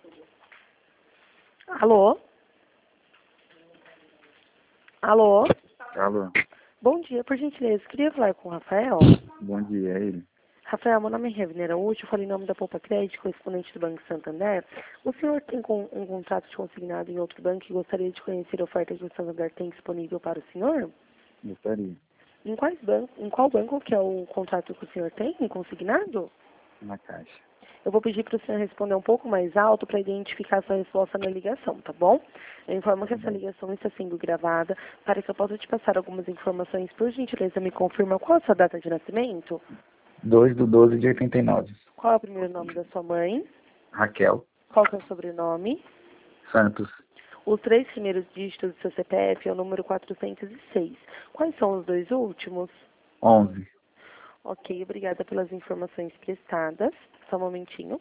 Alô? Alô? Alô, Bom dia, por gentileza. Queria falar com o Rafael. bom dia, é ele. Rafael, meu nome é Revner Araújo, falei em nome da Poupa Crédito, correspondente do Banco Santander. O senhor tem um contrato de consignado em outro banco e gostaria de conhecer a oferta que o Santander tem disponível para o senhor? Gostaria. Em qual banco que é o contrato que o senhor tem em consignado? Na caixa. Eu vou pedir para o senhor responder um pouco mais alto para identificar a sua resposta na ligação, tá bom? Eu informo que essa ligação está sendo gravada. Para que eu possa te passar algumas informações, por gentileza, me confirma qual é a sua data de nascimento? 2/12/89. Qual é o primeiro nome da sua mãe? Raquel Qual que é o sobrenome? Santos, Os 3 primeiros dígitos do seu CPF é o número 406. Quais são os 2 últimos? 11. Ok, obrigada pelas informações prestadas. Só um momentinho.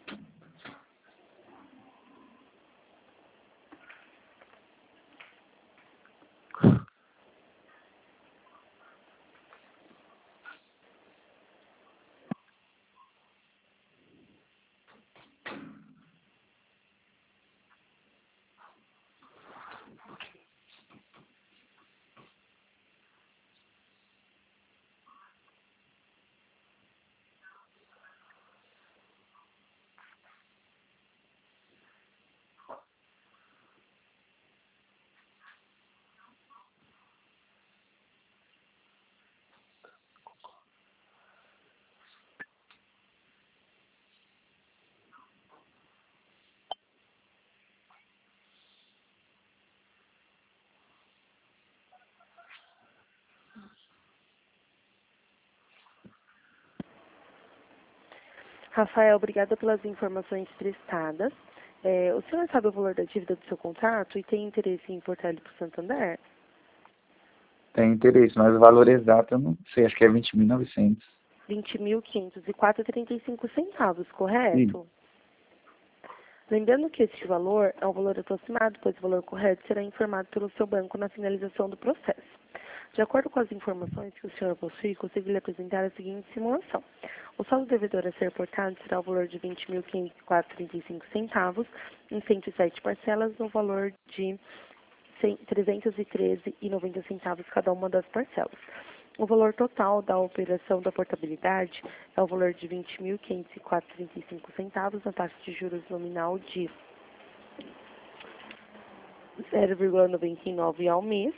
Rafael, obrigada pelas informações prestadas. O senhor sabe o valor da dívida do seu contrato e tem interesse em importar ele para o Santander? Tem interesse, mas o valor exato eu não sei, acho que é 20.900. 20.504,35, correto? Lembrando que este valor é um valor aproximado, pois o valor correto será informado pelo seu banco na finalização do processo. De acordo com as informações que o senhor possui, consigo lhe apresentar a seguinte simulação. O saldo devedor a ser reportado será o valor de 20.504,35 em 107 parcelas, no valor de R$ 313,90 cada uma das parcelas. O valor total da operação da portabilidade é o valor de R$ 20.504,35, na taxa de juros nominal de 0,99 ao mês.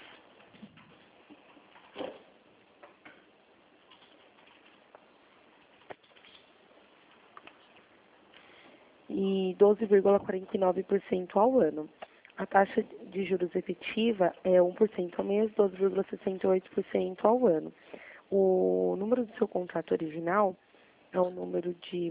E 12,49% ao ano. A taxa de juros efetiva é 1% ao mês, 12,68% ao ano. O número do seu contrato original é o número de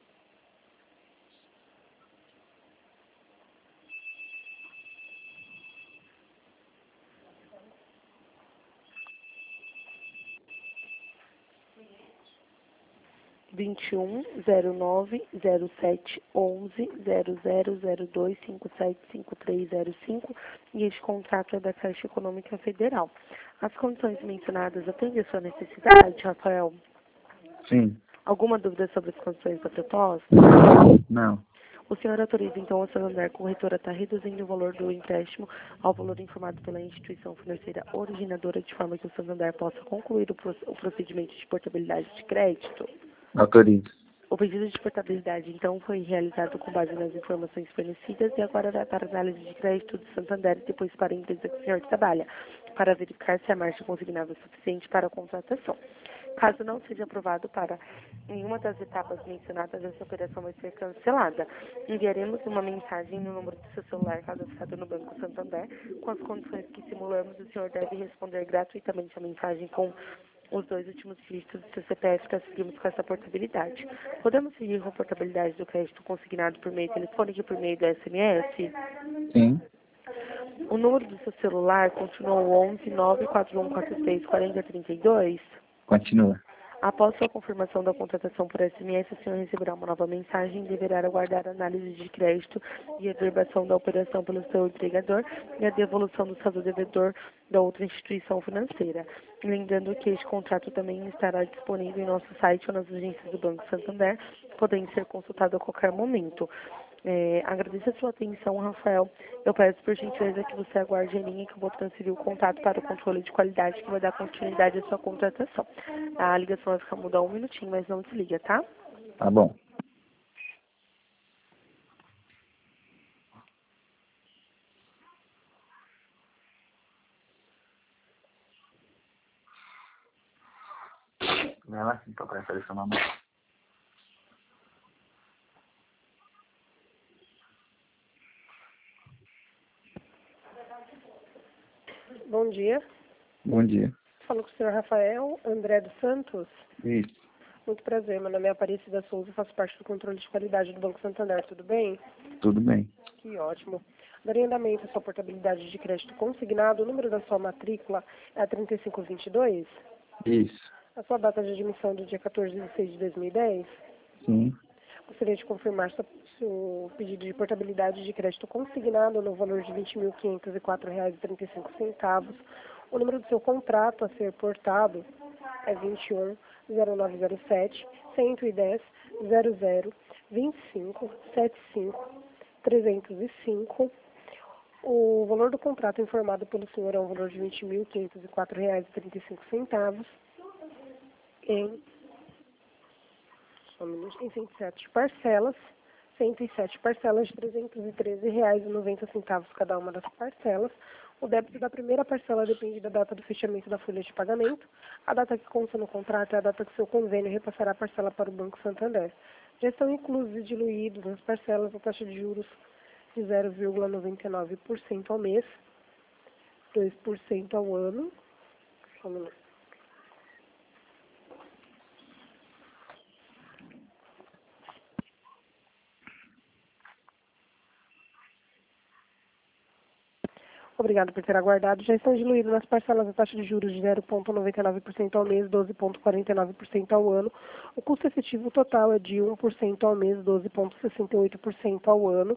210907110002575305 e este contrato é da Caixa Econômica Federal. As condições mencionadas atendem a sua necessidade, Rafael? Sim. Alguma dúvida sobre as condições da proposta? Não. O senhor autoriza, então, a Santander Corretora a estar reduzindo o valor do empréstimo ao valor informado pela instituição financeira originadora, de forma que o Santander possa concluir o procedimento de portabilidade de crédito? Autorizo. O pedido de portabilidade, então, foi realizado com base nas informações fornecidas e agora vai para a análise de crédito do Santander e depois para a empresa que o senhor trabalha, para verificar se a margem consignada é suficiente para a contratação. Caso não seja aprovado para nenhuma das etapas mencionadas, essa operação vai ser cancelada. Enviaremos uma mensagem no número do seu celular cadastrado no Banco Santander com as condições que simulamos. O senhor deve responder gratuitamente a mensagem com os 2 últimos dígitos do seu CPF para seguirmos com essa portabilidade. Podemos seguir com a portabilidade do crédito consignado por meio telefônico e por meio do SMS? Sim. O número do seu celular continua o 11 94146 4032? Continua. Após sua confirmação da contratação por SMS, o senhor receberá uma nova mensagem e deverá aguardar a análise de crédito e a averbação da operação pelo seu empregador e a devolução do saldo devedor da outra instituição financeira. Lembrando que este contrato também estará disponível em nosso site ou nas agências do Banco Santander, podendo ser consultado a qualquer momento. Agradeço a sua atenção, Rafael. Eu peço por gentileza que você aguarde a linha que eu vou transferir o contato para o controle de qualidade que vai dar continuidade à sua contratação. A ligação vai ficar muda 1 minutinho, mas não desliga, tá? Tá bom. Vai lá, então, para selecionar o nome. Bom dia. Bom dia. Falo com o senhor Rafael André dos Santos. Isso, Muito prazer, meu nome é Aparecida Souza, faço parte do controle de qualidade do Banco Santander, tudo bem? tudo bem. Que ótimo. Darei andamento à sua portabilidade de crédito consignado, o número da sua matrícula é a 3522, Isso, a sua data de admissão do dia 14 de 6 de 2010. sim, Gostaria de confirmar seu pedido de portabilidade de crédito consignado no valor de R$ 20.504,35. O número do seu contrato a ser portado é 210907 110 00 25 75 305. O valor do contrato informado pelo senhor é um valor de R$ 20.504,35 em 107 parcelas, 107 parcelas de R$ 313,90 cada uma das parcelas. O débito da primeira parcela depende da data do fechamento da folha de pagamento. A data que consta no contrato é a data que seu convênio repassará a parcela para o Banco Santander. Já estão inclusos e diluídos nas parcelas a taxa de juros de 0,99% ao mês, 2% ao ano. Só um minuto. Obrigado por ter aguardado. Já estão diluídos nas parcelas a taxa de juros de 0,99% ao mês, 12,49% ao ano. O custo efetivo total é de 1% ao mês, 12,68% ao ano.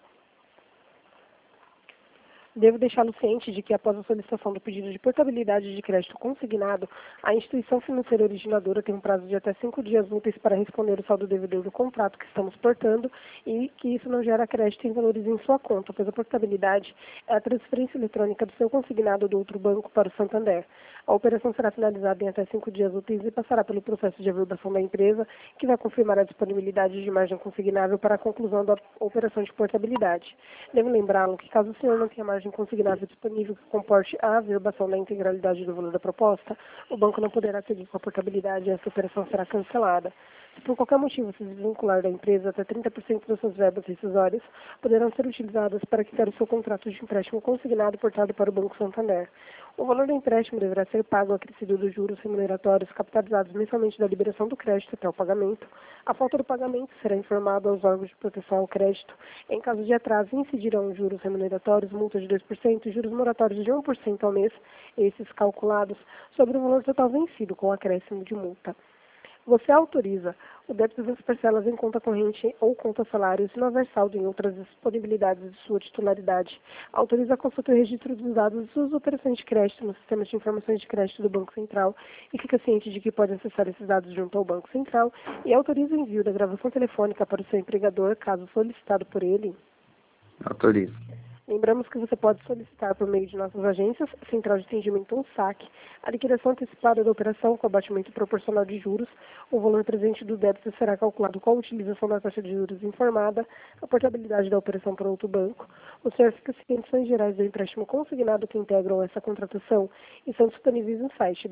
Devo deixá-lo ciente de que, após a solicitação do pedido de portabilidade de crédito consignado, a instituição financeira originadora tem um prazo de até 5 dias úteis para responder o saldo devedor do contrato que estamos portando e que isso não gera crédito em valores em sua conta, pois a portabilidade é a transferência eletrônica do seu consignado do outro banco para o Santander. A operação será finalizada em até 5 dias úteis e passará pelo processo de averbação da empresa, que vai confirmar a disponibilidade de margem consignável para a conclusão da operação de portabilidade. Devo lembrá-lo que, caso o senhor não tenha margem consignável disponível que comporte a averbação da integralidade do valor da proposta, o banco não poderá seguir com a portabilidade e essa operação será cancelada. Se por qualquer motivo se desvincular da empresa, até 30% das suas verbas rescisórias poderão ser utilizadas para quitar o seu contrato de empréstimo consignado portado para o Banco Santander. O valor do empréstimo deverá ser pago acrescido dos juros remuneratórios capitalizados mensalmente da liberação do crédito até o pagamento. A falta do pagamento será informada aos órgãos de proteção ao crédito. Em caso de atraso, incidirão juros remuneratórios, multa de 2% e juros moratórios de 1% ao mês, esses calculados sobre o valor total vencido com acréscimo de multa. Você autoriza o débito das parcelas em conta corrente ou conta salário se não houver saldo em outras disponibilidades de sua titularidade. Autoriza a consulta e registro dos dados de suas operações de crédito no sistema de informações de crédito do Banco Central e fica ciente de que pode acessar esses dados junto ao Banco Central e autoriza o envio da gravação telefônica para o seu empregador, caso solicitado por ele. autorizo. Lembramos que você pode solicitar por meio de nossas agências, Central de Atendimento ou SAC, a liquidação antecipada da operação com abatimento proporcional de juros. O valor presente do débito será calculado com a utilização da taxa de juros informada, a portabilidade da operação para outro banco. O senhor fica ciente das condições gerais do empréstimo consignado que integram essa contratação e são disponíveis no site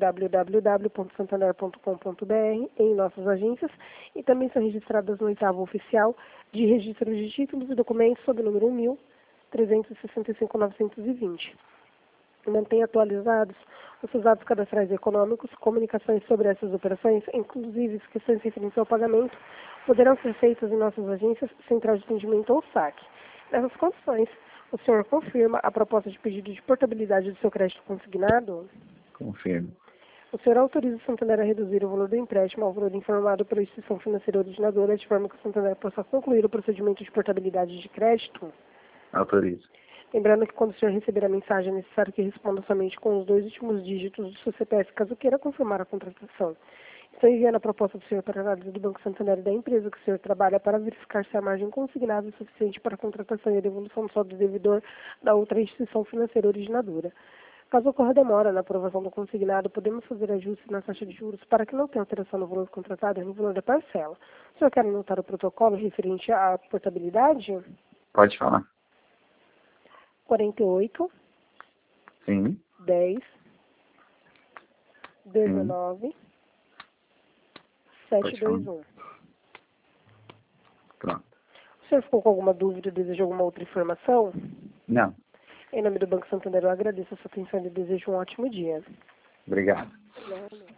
www.santander.com.br em nossas agências e também são registradas no 8º oficial de registro de títulos e documentos sob o número 1.365.920. Mantenha atualizados os seus dados cadastrais econômicos, comunicações sobre essas operações, inclusive questões referentes ao pagamento, poderão ser feitas em nossas agências, Central de Atendimento ou SAC. Nessas condições, o senhor confirma a proposta de pedido de portabilidade do seu crédito consignado? Confirmo. O senhor autoriza o Santander a reduzir o valor do empréstimo ao valor informado pela instituição financeira originadora, de forma que o Santander possa concluir o procedimento de portabilidade de crédito? Autorizo. Lembrando que quando o senhor receber a mensagem, é necessário que responda somente com os 2 últimos dígitos do seu CPF, caso queira confirmar a contratação. Estou enviando a proposta do senhor para análise do Banco Santander e da empresa que o senhor trabalha para verificar se a margem consignável é suficiente para a contratação e devolução do saldo devedor da outra instituição financeira originadora. Caso ocorra demora na aprovação do consignado, podemos fazer ajustes na taxa de juros para que não tenha alteração no valor contratado e no valor da parcela. O senhor quer anotar o protocolo referente à portabilidade? Pode falar. 48, Sim. 10, 19, 721. Pronto. O senhor ficou com alguma dúvida, deseja alguma outra informação? Não. Em nome do Banco Santander, eu agradeço a sua atenção e desejo um ótimo dia. Obrigado. Não.